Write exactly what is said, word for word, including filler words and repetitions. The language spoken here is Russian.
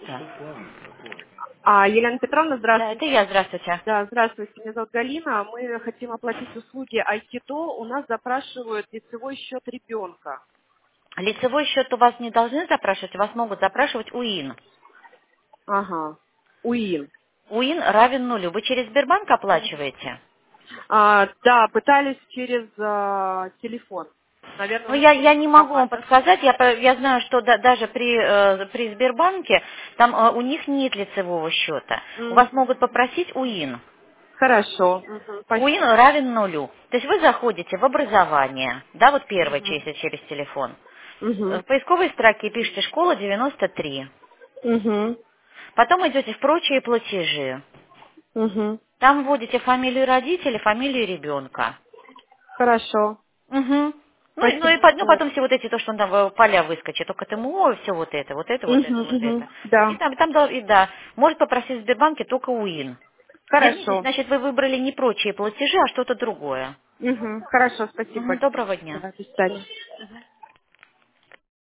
Да. А, Елена Петровна, Да, это я, здравствуйте. здравствуйте. Да, здравствуйте, меня зовут Галина. Мы хотим оплатить услуги Айкидо. У нас запрашивают лицевой счет ребенка. Лицевой счет у вас не должны запрашивать, у вас могут запрашивать УИН. Ага. УИН. УИН равен нулю. Вы через Сбербанк оплачиваете? А, да, пытались через а, телефон. Наверное, Ну, у я, них есть я не могу вам автомат, да? подсказать. Я, по- я знаю, что да- даже при, э, при Сбербанке там э, у них нет лицевого счета. У вас Мгм. могут попросить УИН. Хорошо. Мгм, УИН спасибо. равен нулю. То есть вы заходите в образование, да, вот первое, Мгм. если через телефон. Мгм. В поисковой строке пишите «Школа девяносто три». Мгм. Потом идете в «Прочие платежи». Мгм. Там вводите фамилию родителя, фамилию ребенка. Хорошо. Угу. Ну, и- ну и Спасибо. по- ну, Да. потом все вот эти, то, что там э, поля выскочит, только ТМО, все вот это, вот это, вот это, Мгм, вот мгм. это. И Да. там, там, дол- и да, может попросить в Сбербанке только УИН. Извините, Хорошо. значит, вы выбрали не прочие платежи, а что-то другое. Мгм. Хорошо, спасибо Мгм. большое. Доброго дня. Да, до свидания.